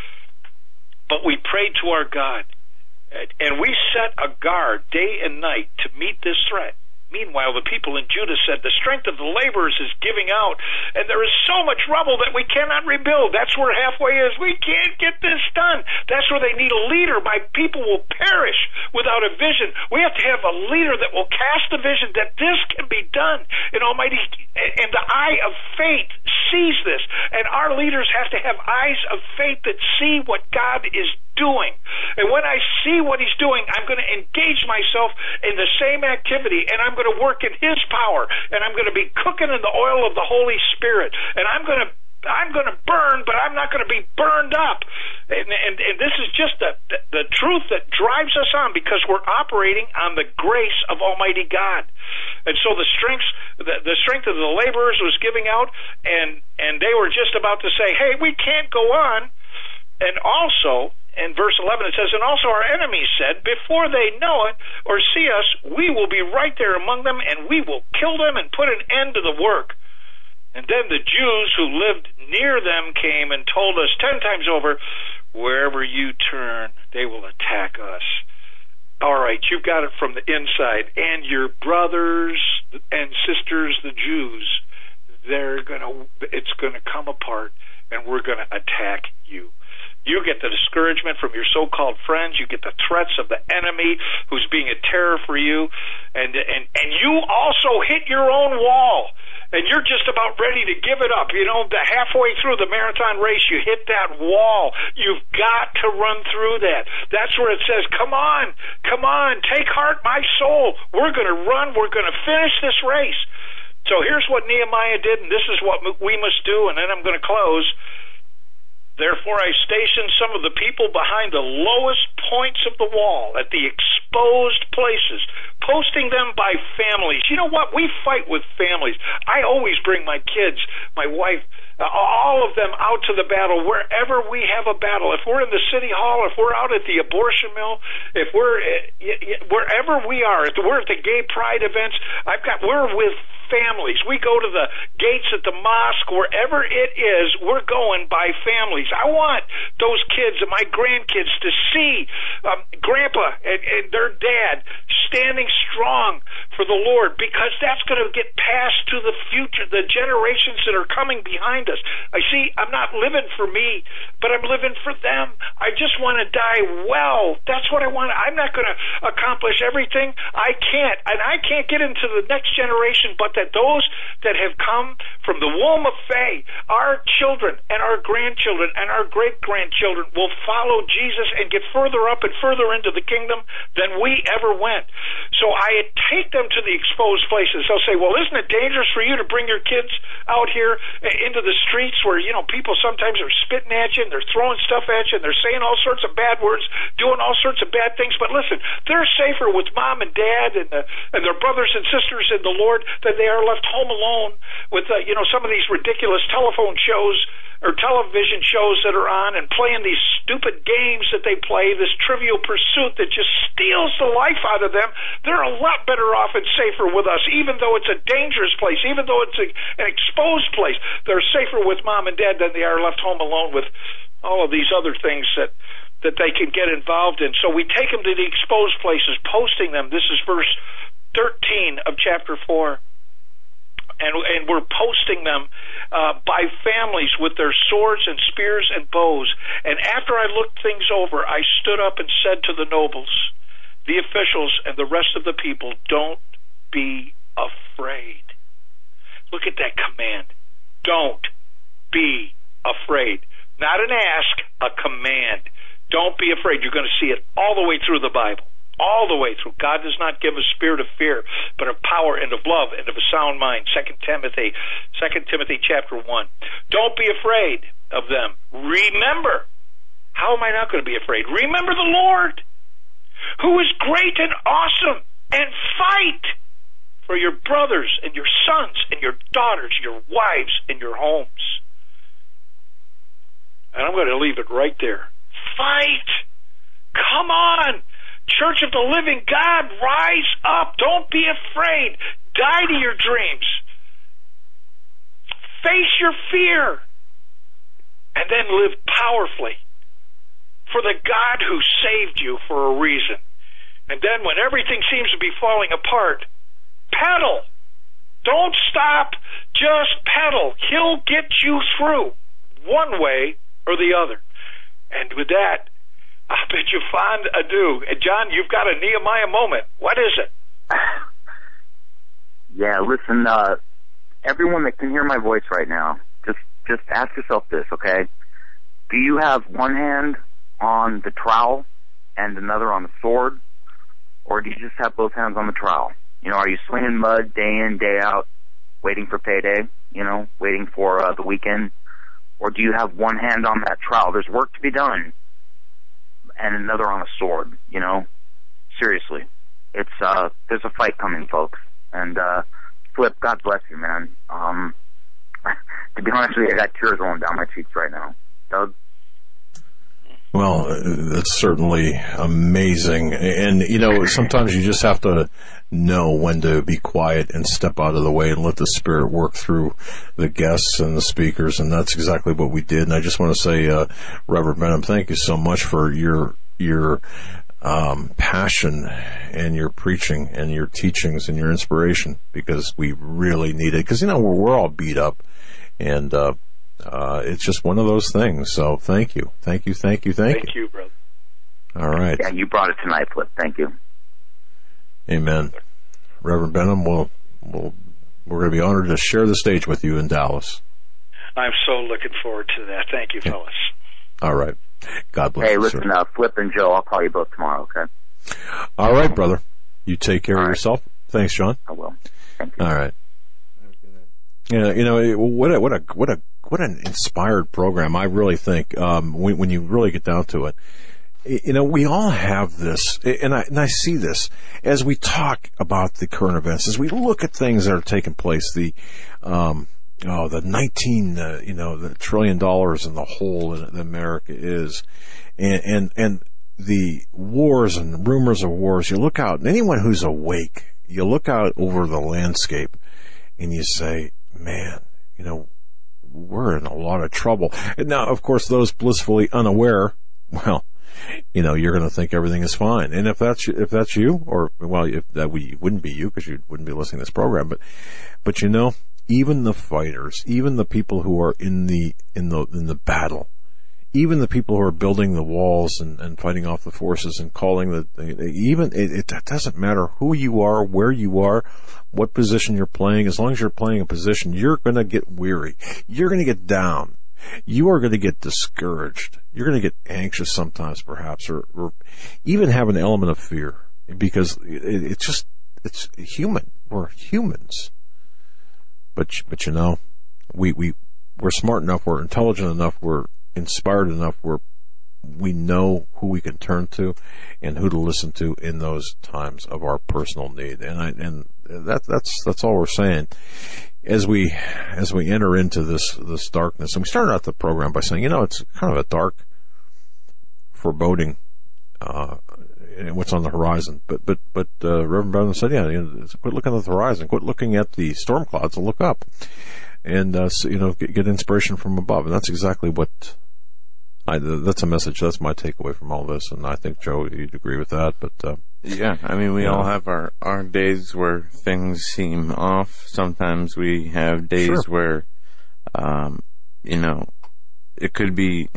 But we prayed to our God, and we set a guard day and night to meet this threat. Meanwhile, the people in Judah said, "The strength of the laborers is giving out, and there is so much rubble that we cannot rebuild." That's where halfway is. We can't get this done. That's where they need a leader. My people will perish without a vision. We have to have a leader that will cast the vision that this can be done. And Almighty, and the eye of faith sees this. And our leaders have to have eyes of faith that see what God is doing. And when I see what He's doing, I'm going to engage myself in the same activity, and I'm going to work in His power, and I'm going to be cooking in the oil of the Holy Spirit, and I'm going to I'm going to burn, but I'm not going to be burned up. And, and, and this is just the, the, the truth that drives us on, because we're operating on the grace of Almighty God. And so the strength, the, the strength of the laborers was giving out, and, and they were just about to say, hey, we can't go on. And also, in verse eleven, it says, and also our enemies said, before they know it or see us, we will be right there among them, and we will kill them and put an end to the work. And then the Jews who lived near them came and told us ten times over, wherever you turn, they will attack us. All right, you've got it from the inside. And your brothers and sisters, the Jews, they're gonna, it's going to come apart, and we're going to attack you. You get the discouragement from your so-called friends. You get the threats of the enemy who's being a terror for you. And, and, and you also hit your own wall. And you're just about ready to give it up. You know, the halfway through the marathon race, you hit that wall. You've got to run through that. That's where it says, come on, come on, take heart, my soul. We're going to run. We're going to finish this race. So here's what Nehemiah did, and this is what we must do, and then I'm going to close. Therefore, I stationed some of the people behind the lowest points of the wall at the exposed places, posting them by families. You know what? We fight with families. I always bring my kids, my wife, uh, all of them out to the battle wherever we have a battle. If we're in the city hall, if we're out at the abortion mill, if we're uh, wherever we are, if we're at the gay pride events, I've got we're with families. We go to the gates at the mosque, wherever it is, we're going by families. I want those kids and my grandkids to see um, Grandpa and, and their dad standing strong for the Lord, because that's going to get passed to the future, the generations that are coming behind us. I see, I'm not living for me, but I'm living for them. I just want to die well. That's what I want. I'm not going to accomplish everything. I can't, and I can't get into the next generation, but that those that have come from the womb of faith, our children and our grandchildren and our great-grandchildren will follow Jesus and get further up and further into the kingdom than we ever went. So I take them to the exposed places. They'll say, well, isn't it dangerous for you to bring your kids out here into the streets where, you know, people sometimes are spitting at you and they're throwing stuff at you and they're saying all sorts of bad words, doing all sorts of bad things. But listen, they're safer with mom and dad and, the, and their brothers and sisters in the Lord than they are left home alone with, uh, you know, some of these ridiculous telephone shows or television shows that are on and playing these stupid games that they play, this Trivial Pursuit that just steals the life out of them. They're a lot better off and safer with us, even though it's a dangerous place, even though it's a, an exposed place. They're safer with mom and dad than they are left home alone with all of these other things that that they can get involved in. So we take them to the exposed places, posting them. This is verse thirteen of chapter four. And, and we're posting them uh, by families with their swords and spears and bows. And after I looked things over, I stood up and said to the nobles, the officials, and the rest of the people, don't be afraid. Look at that command. Don't be afraid. Not an ask, a command. Don't be afraid. You're going to see it all the way through the Bible. All the way through. God does not give a spirit of fear, but of power and of love and of a sound mind. Second Timothy, Second Timothy chapter one. Don't be afraid of them. Remember. How am I not going to be afraid? Remember the Lord, who is great and awesome, and fight for your brothers and your sons and your daughters, your wives and your homes. And I'm going to leave it right there. Fight. Come on. Church of the living God, rise up. Don't be afraid. Die to your dreams. Face your fear. And then live powerfully for the God who saved you for a reason. And then when everything seems to be falling apart, pedal. Don't stop. Just pedal. He'll get you through one way or the other. And with that, I bid you fond adieu. And John, you've got a Nehemiah moment. What is it? Yeah, listen, uh, everyone that can hear my voice right now, just just ask yourself this, okay? Do you have one hand on the trowel and another on the sword? Or do you just have both hands on the trowel? You know, are you slinging mud day in, day out, waiting for payday, you know, waiting for uh, the weekend? Or do you have one hand on that trowel? There's work to be done, and another on a sword, you know? Seriously. It's, uh, there's a fight coming, folks. And, uh, Flip, God bless you, man. Um, to be honest with you, I got tears rolling down my cheeks right now. Doug? Well, it's certainly amazing. And, you know, sometimes you just have to know when to be quiet and step out of the way and let the Spirit work through the guests and the speakers. And that's exactly what we did. And I just want to say, uh, Reverend Benham, thank you so much for your, your, um, passion and your preaching and your teachings and your inspiration, because we really need it. Because, you know, we're, we're all beat up, and, uh, Uh, it's just one of those things. So thank you. Thank you, thank you, thank, thank you. Thank you, brother. All right. Yeah, you brought it tonight, Flip. Thank you. Amen. Reverend Benham, we'll, we'll, we're going to be honored to share the stage with you in Dallas. I'm so looking forward to that. Thank you, fellas. All right. God bless hey, you, listen, sir. uh, Flip and Joe, I'll call you both tomorrow, okay? All right, brother. You take care All of right. yourself. Thanks, John. I will. Thank you. All right. Yeah, you know, what a, what a, what a, what an inspired program. I really think, um, when, when you really get down to it, you know, we all have this, and I, and I see this as we talk about the current events, as we look at things that are taking place, the, um, oh, the nineteen, uh, you know, the trillion dollars in the hole that America is, and, and, and the wars and rumors of wars. You look out, and anyone who's awake, you look out over the landscape and you say, man, you know, we're in a lot of trouble. And now, of course, those blissfully unaware, well, you know, you're going to think everything is fine. And if that's, if that's you, or, well, if that we wouldn't be you, because you wouldn't be listening to this program, but, but you know, even the fighters, even the people who are in the, in the, in the battle, even the people who are building the walls and, and fighting off the forces and calling the, even, it, it doesn't matter who you are, where you are, what position you're playing. As long as you're playing a position, you're going to get weary. You're going to get down. You are going to get discouraged. You're going to get anxious sometimes, perhaps, or, or even have an element of fear, because it, it's just, it's human. We're humans. But, but you know, we, we, we're smart enough, we're intelligent enough, we're inspired enough, where we know who we can turn to and who to listen to in those times of our personal need. And I, and that, that's, that's all we're saying. As we, as we enter into this, this darkness, and we started out the program by saying, you know, it's kind of a dark, foreboding, uh, what's on the horizon. But, but, but, uh, Reverend Benham said, yeah, you know, quit looking at the horizon, quit looking at the storm clouds, and look up. And, uh, so, you know, get, get inspiration from above. And that's exactly what I, that's a message. That's my takeaway from all this. And I think, Joe, you'd agree with that. But, uh, yeah, I mean, we yeah. all have our, our days where things seem off. Sometimes we have days Sure. where, um, you know, it could be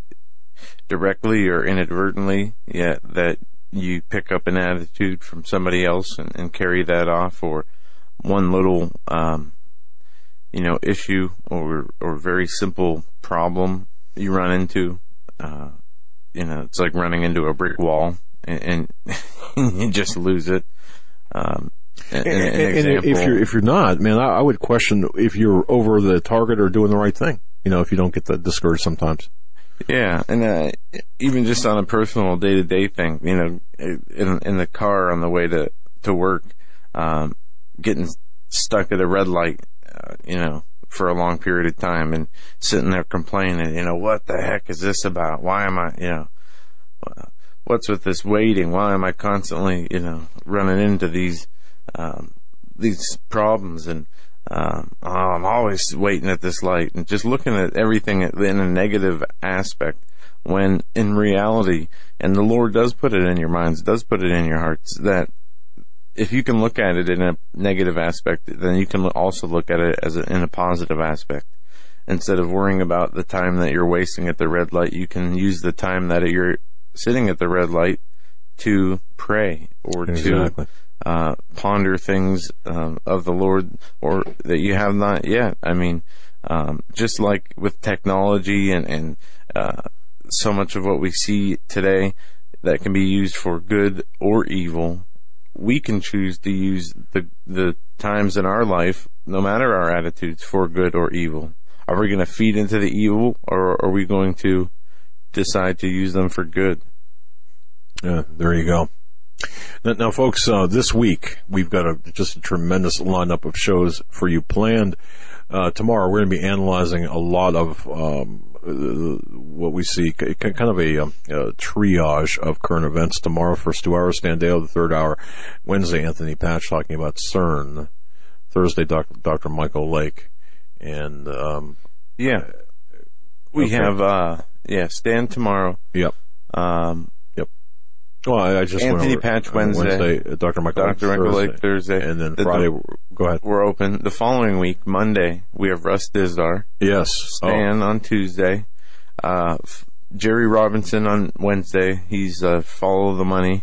directly or inadvertently, yeah, that you pick up an attitude from somebody else and, and carry that off, or one little, um, you know, issue or, or very simple problem you run into, uh, you know, it's like running into a brick wall and, and you just lose it. Um, an, and, an and example, if you're, if you're not, man, I, I would question if you're over the target or doing the right thing. You know, if you don't get that discouraged sometimes. yeah. And, uh, even just on a personal day to day thing, you know, in, in the car on the way to, to work, um, getting stuck at a red light, uh, you know, for a long period of time and sitting there complaining, you know, what the heck is this about? Why am I, you know, what's with this waiting? Why am I constantly, you know, running into these, um, these problems? And, um, oh, I'm always waiting at this light, and just looking at everything in a negative aspect, when in reality, and the Lord does put it in your minds, does put it in your hearts, that if you can look at it in a negative aspect, then you can also look at it as a, in a positive aspect. Instead of worrying about the time that you're wasting at the red light, you can use the time that you're sitting at the red light to pray, or Exactly. to uh, ponder things um, of the Lord, or that you have not yet. I mean, um, just like with technology and, and uh, so much of what we see today that can be used for good or evil, we can choose to use the the times in our life, no matter our attitudes, for good or evil. Are we going to feed into the evil, or are we going to decide to use them for good? Yeah, there you go. Now, now folks, uh, this week we've got a just a tremendous lineup of shows for you planned. Uh, tomorrow we're going to be analyzing a lot of um, what we see, kind of a, um, a triage of current events. Tomorrow, first two hours, Stan Dale, the third hour. Wednesday, Anthony Patch talking about CERN. Thursday, Doctor Doctor Michael Lake. And um, yeah, we okay. have uh, yeah Stan tomorrow. Yep. Um, Well, I, I just Anthony went over, Patch Wednesday, Wednesday, Doctor Michael Doctor Michael Lake Thursday, and then the, Friday. The, go ahead. We're open the following week. Monday we have Russ Dizdar. Yes. Stan oh. on Tuesday. Uh, F- Jerry Robinson on Wednesday. He's uh, Follow the Money,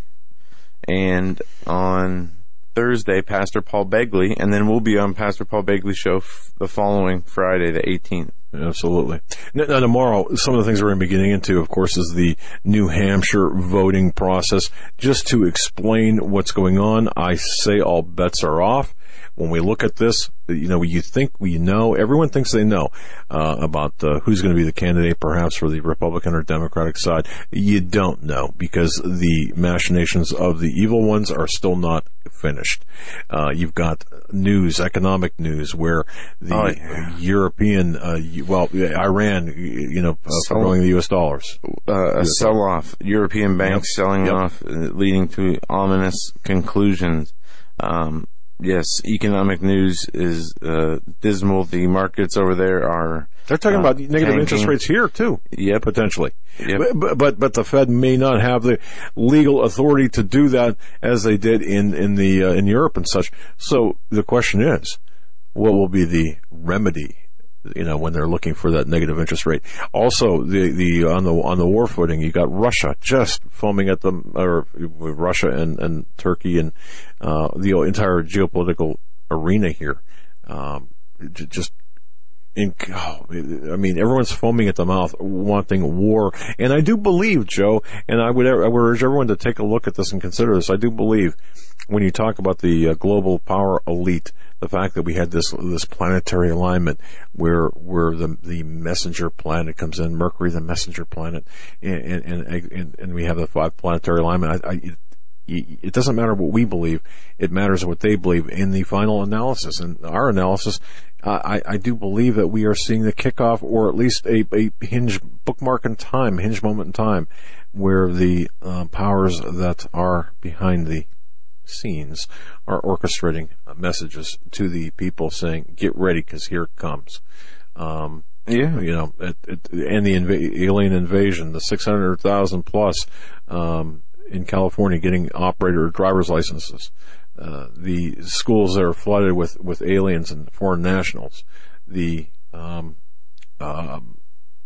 and on Thursday Pastor Paul Begley, and then we'll be on Pastor Paul Begley's show f- the following Friday, the eighteenth. Absolutely. Now, now, tomorrow, some of the things we're going to be getting into, of course, is the New Hampshire voting process. Just to explain what's going on, I say all bets are off. When we look at this, you know, you think we know, everyone thinks they know uh, about uh, who's going to be the candidate, perhaps for the Republican or Democratic side. You don't know, because the machinations of the evil ones are still not finished. Uh, you've got news, economic news, where the oh, yeah. European, uh, well, Iran, you know, uh, following the U S dollars. Uh, a sell-off. European banks yep. selling yep. off, uh, leading to ominous conclusions. Um, yes, economic news is uh, dismal. The markets over there are... They're talking uh, about negative tanking. interest rates here, too. Yep. Potentially. Yep. But, but but the Fed may not have the legal authority to do that as they did in, in, the, uh, in Europe and such. So the question is, what will be the remedy, you know, when they're looking for that negative interest rate? Also, the, the, on the, on the war footing, you got Russia just foaming at them, or Russia and, and Turkey and, uh, the entire geopolitical arena here. Um, just, in, oh, I mean, everyone's foaming at the mouth, wanting war. And I do believe, Joe, and I would, I would urge everyone to take a look at this and consider this. I do believe when you talk about the uh, global power elite, the fact that we had this this planetary alignment where where the the messenger planet comes in, Mercury, the messenger planet, and and and, and we have the five planetary alignment. I, I, it, it doesn't matter what we believe; it matters what they believe in the final analysis. And our analysis, uh, I I do believe that we are seeing the kickoff, or at least a a hinge bookmark in time, hinge moment in time, where the uh, powers that are behind the scenes are orchestrating messages to the people saying, get ready, because here it comes. Um, yeah. You know, it, it, and the inv- alien invasion, the six hundred thousand plus um, in California getting operator driver's licenses, uh, the schools that are flooded with, with aliens and foreign nationals, the, um, um,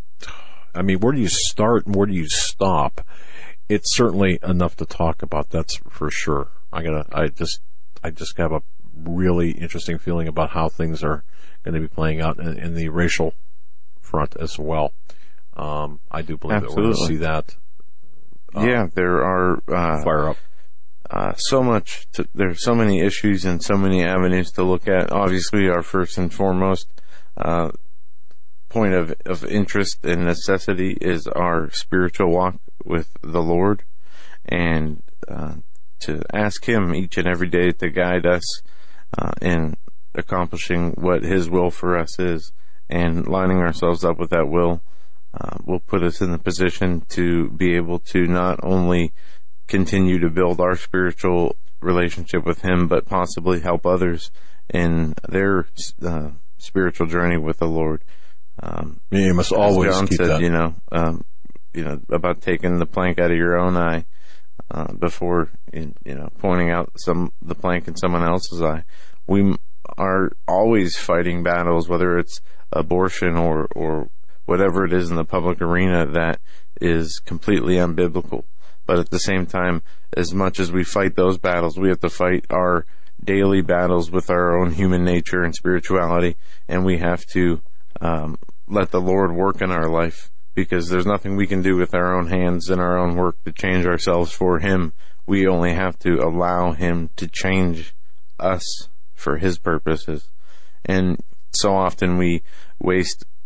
I mean, where do you start and where do you stop? It's certainly enough to talk about, that's for sure. I gotta, I just, I just have a really interesting feeling about how things are going to be playing out in, in the racial front as well. Um, I do believe Absolutely. that we're going to see that. Uh, yeah, there are uh, fire up. Uh, so much. To, there's so many issues and so many avenues to look at. Obviously, our first and foremost uh, point of of interest and necessity is our spiritual walk with the Lord, and uh, to ask Him each and every day to guide us uh, in accomplishing what His will for us is, and lining ourselves up with that will uh, will put us in the position to be able to not only continue to build our spiritual relationship with Him, but possibly help others in their uh, spiritual journey with the Lord. Um, yeah, you must always John keep said, that. You know, um, you know about taking the plank out of your own eye. Uh, before, you know, pointing out some the plank in someone else's eye. We are always fighting battles, whether it's abortion or, or whatever it is in the public arena that is completely unbiblical. But at the same time, as much as we fight those battles, we have to fight our daily battles with our own human nature and spirituality, and we have to um, let the Lord work in our life, because there's nothing we can do with our own hands and our own work to change ourselves for Him. We only have to allow Him to change us for His purposes. And so often we waste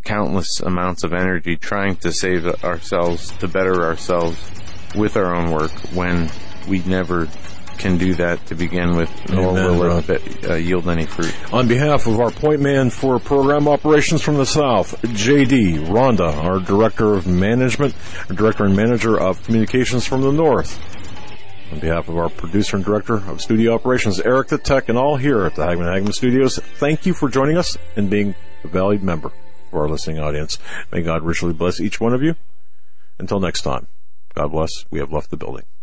countless amounts of energy trying to save ourselves, to better ourselves with our own work, when we never can do that to begin with, nor Amen, will it uh, yield any fruit. On behalf of our point man for program operations from the South, J D, Rhonda, our director of management, our director and manager of communications from the North. On behalf of our producer and director of studio operations, Eric the Tech, and all here at the Hagman Hagman Studios, thank you for joining us and being a valued member of our listening audience. May God richly bless each one of you. Until next time, God bless. We have left the building.